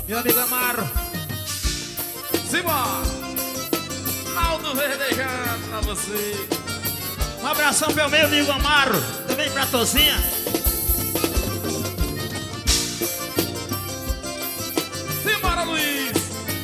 Meu amigo Amaro. Simbora! Aldo Verdejando pra você. Um abração pro meu amigo Amaro. Também pra Tozinha. Simbora, Luiz!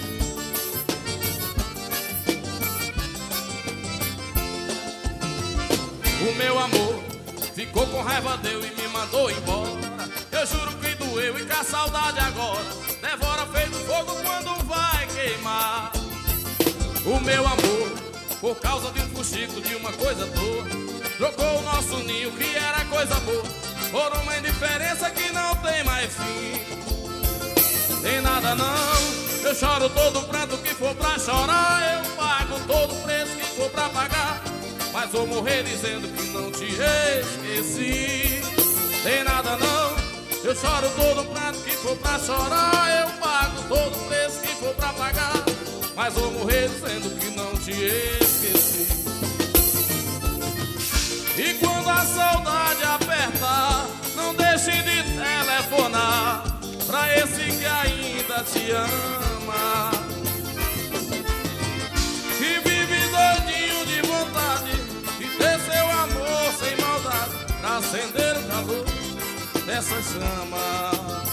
O meu amor ficou com raiva, deu e me mandou embora. Eu juro que doeu e que a saudade agora devora feito fogo quando vai queimar. O meu amor, por causa de um fuxico, de uma coisa boa, trocou o nosso ninho que era coisa boa por uma indiferença que não tem mais fim. Tem nada não, eu choro todo o pranto que for pra chorar, eu pago todo o preço que for pra pagar, mas vou morrer dizendo que não te esqueci. Tem nada não, eu choro todo o pranto que for pra chorar, eu pago todo o preço que for pra pagar, mas vou morrer dizendo que não te esqueci. E quando a saudade apertar, não deixe de telefonar pra esse que ainda te ama, que vive doidinho de vontade de ter seu amor sem maldade pra acender o calor dessa chama.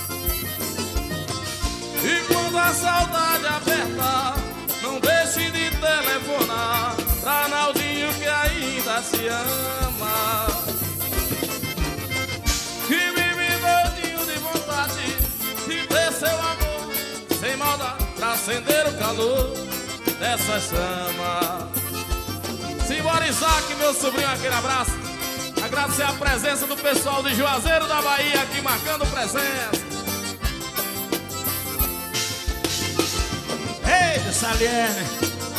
E quando a saudade apertar, não deixe de telefonar pra Naldinho que ainda te ama, que vive doidinho de vontade de ter seu amor sem maldade pra acender o calor dessa chama. Simbora, Isaac, meu sobrinho, aquele abraço. Agradecer a presença do pessoal de Juazeiro da Bahia aqui marcando presença. Eita, Saliene.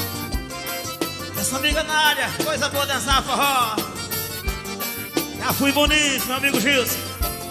Essa amiga Nádia, coisa boa dançar forró. Já fui bonito, meu amigo Gilson.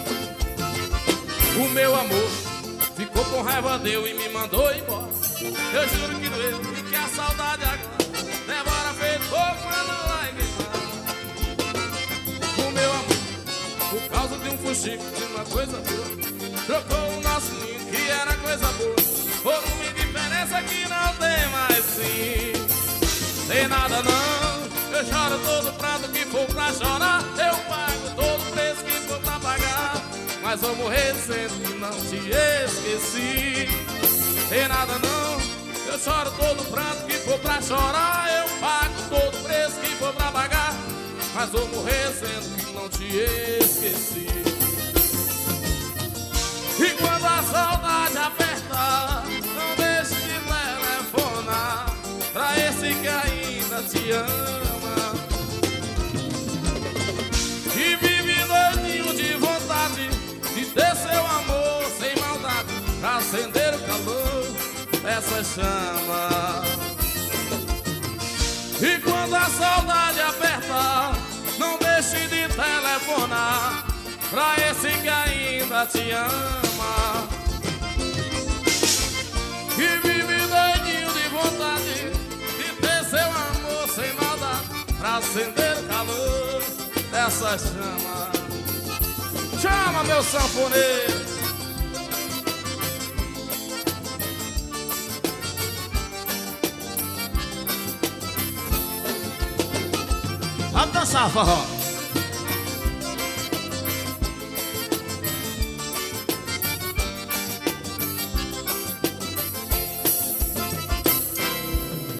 O meu amor ficou com raiva, deu e me mandou embora. Eu juro que doeu e que a saudade agora devora feito fogo quando vai queimar. O meu amor, por causa de um fuxico, de uma coisa boa, trocou o nosso ninho que era coisa boa por uma indiferença que não tem mais fim. Tem nada não, eu choro todo pranto que for pra chorar, eu pago todo o preço que for pra pagar, mas vou morrer dizendo que não te esqueci. Tem nada não, eu choro todo pranto que for pra chorar, eu pago todo o preço que for pra pagar, mas vou morrer dizendo que não te esqueci. E quando a saudade apertar, não deixe de telefonar pra esse que ainda te ama, que vive doidinho de vontade de ter seu amor sem maldade pra acender o calor dessa chama. E quando a saudade apertar, não deixe de telefonar pra esse que ainda te ama, que vive doidinho de vontade de ter seu amor sem maldade pra acender o calor dessa chama. Chama, meu sanfoneiro. Vamos dançar forró.